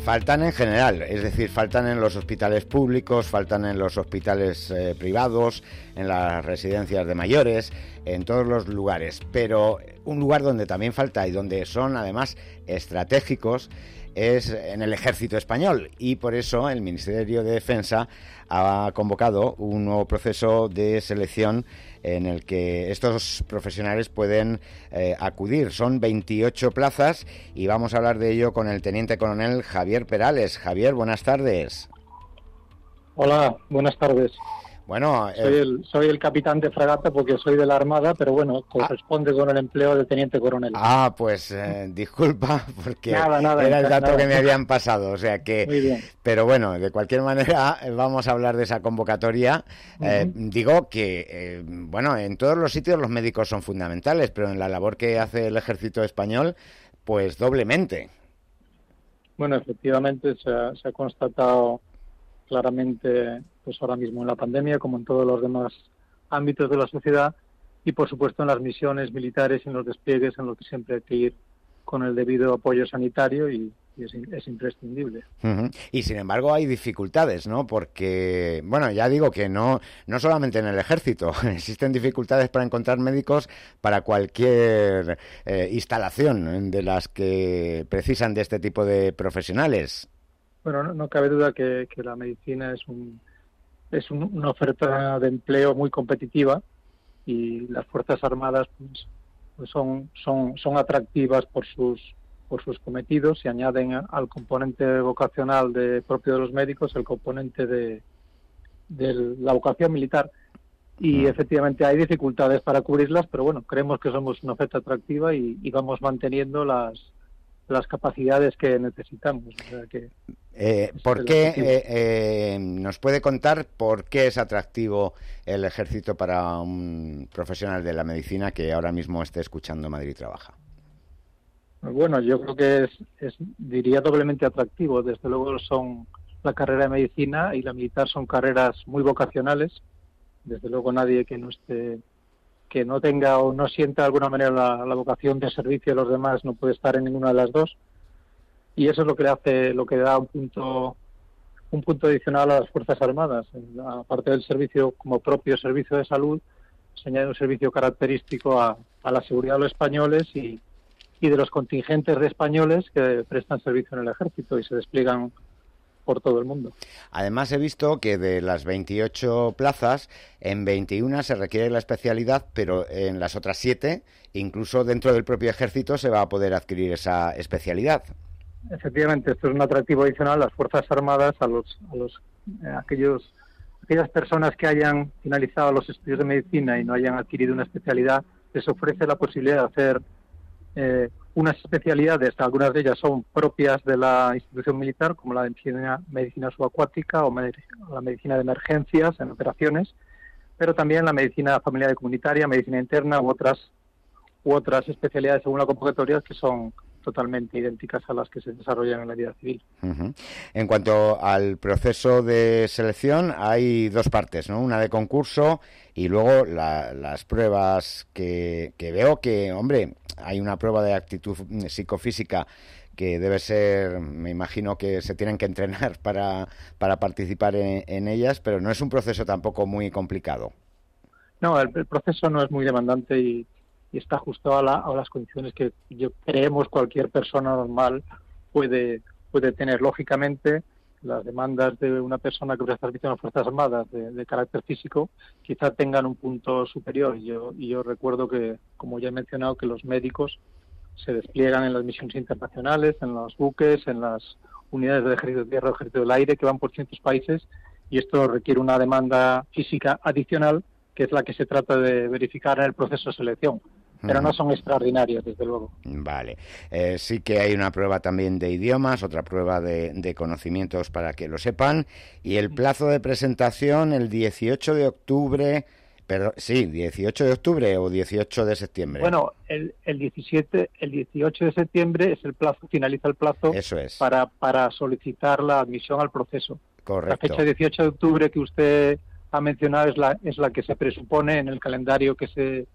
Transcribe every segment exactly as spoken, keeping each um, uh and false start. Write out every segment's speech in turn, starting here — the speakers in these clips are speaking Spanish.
faltan en general, es decir, faltan en los hospitales públicos, faltan en los hospitales eh, privados, en las residencias de mayores, en todos los lugares. Pero un lugar donde también falta y donde son además estratégicos es en el Ejército Español, y por eso el Ministerio de Defensa ha convocado un nuevo proceso de selección en el que estos profesionales pueden eh, acudir. Son veintiocho plazas y vamos a hablar de ello con el teniente coronel Javier Perales. Javier, buenas tardes. Hola, buenas tardes. Bueno, eh... soy, el, soy el capitán de fragata porque soy de la Armada, pero bueno, corresponde ah. con el empleo de teniente coronel. Ah, pues eh, disculpa, porque nada, nada, era el dato nada. que me habían pasado, o sea que... Muy bien. Pero bueno, de cualquier manera vamos a hablar de esa convocatoria. Uh-huh. Eh, digo que, eh, bueno, en todos los sitios los médicos son fundamentales, pero en la labor que hace el Ejército Español, pues doblemente. Bueno, efectivamente se ha, se ha constatado claramente, pues ahora mismo en la pandemia, como en todos los demás ámbitos de la sociedad, y por supuesto en las misiones militares y en los despliegues en los que siempre hay que ir con el debido apoyo sanitario y, y es, es imprescindible. Uh-huh. Y sin embargo hay dificultades, ¿no? Porque, bueno, ya digo que no, no solamente en el ejército, existen dificultades para encontrar médicos para cualquier eh, instalación de las que precisan de este tipo de profesionales. Bueno, no, no cabe duda que, que la medicina es un es un, una oferta de empleo muy competitiva y las Fuerzas Armadas pues, pues son son son atractivas por sus por sus cometidos y añaden al componente vocacional de propio de los médicos el componente de, de la vocación militar y efectivamente hay dificultades para cubrirlas, pero bueno, creemos que somos una oferta atractiva y, y vamos manteniendo las las capacidades que necesitamos. O sea que eh, ¿Por qué eh, eh, nos puede contar por qué es atractivo el ejército para un profesional de la medicina que ahora mismo esté escuchando Madrid Trabaja? Bueno, yo creo que es, es diría doblemente atractivo. Desde luego son la carrera de medicina y la militar son carreras muy vocacionales. Desde luego nadie que no esté que no tenga o no sienta de alguna manera la, la vocación de servicio a los demás no puede estar en ninguna de las dos, y eso es lo que le hace, lo que da un punto un punto adicional a las Fuerzas Armadas. Aparte del servicio como propio servicio de salud, se añade un servicio característico a, a la seguridad de los españoles y, y de los contingentes de españoles que prestan servicio en el ejército y se despliegan por todo el mundo. Además he visto que de las veintiocho plazas, en veintiuna se requiere la especialidad, pero en las otras siete, incluso dentro del propio ejército, se va a poder adquirir esa especialidad. Efectivamente, esto es un atractivo adicional. Las Fuerzas Armadas, a los, a los eh, aquellos aquellas personas que hayan finalizado los estudios de medicina y no hayan adquirido una especialidad, les ofrece la posibilidad de hacer eh, unas especialidades, algunas de ellas son propias de la institución militar, como la de medicina, medicina subacuática o med- la medicina de emergencias en operaciones, pero también la medicina familiar y comunitaria, medicina interna u otras u otras especialidades según la convocatoria que son totalmente idénticas a las que se desarrollan en la vida civil. Uh-huh. En cuanto al proceso de selección, hay dos partes, ¿no? Una de concurso y luego la, las pruebas que, que veo que, hombre, hay una prueba de actitud psicofísica que debe ser, me imagino que se tienen que entrenar para, para participar en, en ellas, pero no es un proceso tampoco muy complicado. No, el, el proceso no es muy demandante y y está ajustado a, la, a las condiciones que yo creemos cualquier persona normal puede puede tener. Lógicamente, las demandas de una persona que presta servicio en las Fuerzas Armadas de, de carácter físico quizá tengan un punto superior. Y yo, y yo recuerdo que, como ya he mencionado, que los médicos se despliegan en las misiones internacionales, en los buques, en las unidades del Ejército de Tierra o Ejército del Aire que van por distintos países, y esto requiere una demanda física adicional que es la que se trata de verificar en el proceso de selección. Pero no son extraordinarias, desde luego. Vale. Eh, sí que hay una prueba también de idiomas, otra prueba de, de conocimientos para que lo sepan. Y el plazo de presentación, el dieciocho de octubre... Perdón, sí, dieciocho de octubre o dieciocho de septiembre. Bueno, el, el diecisiete, el dieciocho de septiembre es el plazo, finaliza el plazo. Eso es. para, para solicitar la admisión al proceso. Correcto. La fecha dieciocho de octubre que usted ha mencionado es la, es la que se presupone en el calendario que se...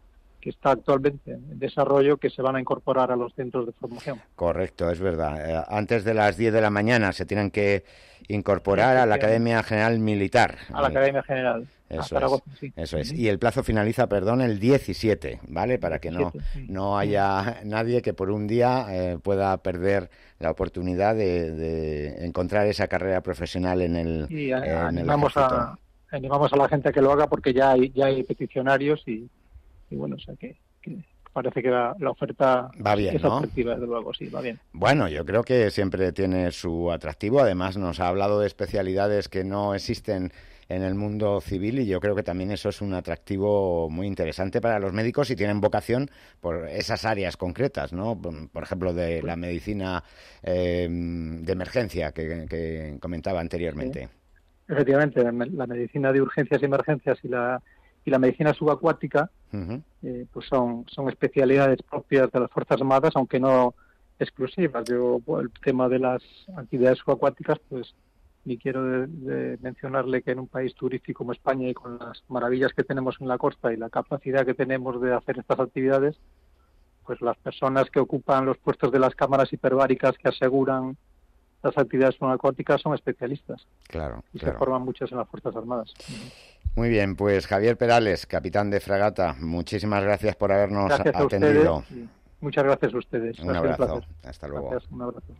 que está actualmente en desarrollo, que se van a incorporar a los centros de formación. Correcto, es verdad. Eh, antes de las diez de la mañana se tienen que incorporar a la Academia General Militar. A la Academia General. Eso Zaragoza, es, sí. eso es. Y el plazo finaliza, perdón, el diecisiete, ¿vale? Para que no, sí. no haya nadie que por un día eh, pueda perder la oportunidad de, de encontrar esa carrera profesional en el, y en animamos el a animamos a la gente a que lo haga, porque ya hay ya hay peticionarios y, y bueno, o sea que, que parece que la, la oferta va bien, es ¿no? atractiva, desde luego, sí, va bien. Bueno, yo creo que siempre tiene su atractivo. Además, nos ha hablado de especialidades que no existen en el mundo civil, y yo creo que también eso es un atractivo muy interesante para los médicos si tienen vocación por esas áreas concretas, ¿no? Por ejemplo, de la medicina eh, de emergencia que, que comentaba anteriormente. Sí. Efectivamente, la medicina de urgencias y emergencias y la y la medicina subacuática uh-huh. eh, pues son son especialidades propias de las Fuerzas Armadas, aunque no exclusivas. Yo, el tema de las actividades subacuáticas, pues ni quiero de, de mencionarle que en un país turístico como España, y con las maravillas que tenemos en la costa y la capacidad que tenemos de hacer estas actividades, pues las personas que ocupan los puestos de las cámaras hiperbáricas que aseguran las actividades subacuáticas son especialistas. Claro, y claro. se forman muchas en las Fuerzas Armadas. Muy bien, pues Javier Perales, capitán de fragata, muchísimas gracias por habernos gracias atendido. A ustedes, muchas gracias a ustedes. Un abrazo. Un Hasta luego. Gracias, un abrazo.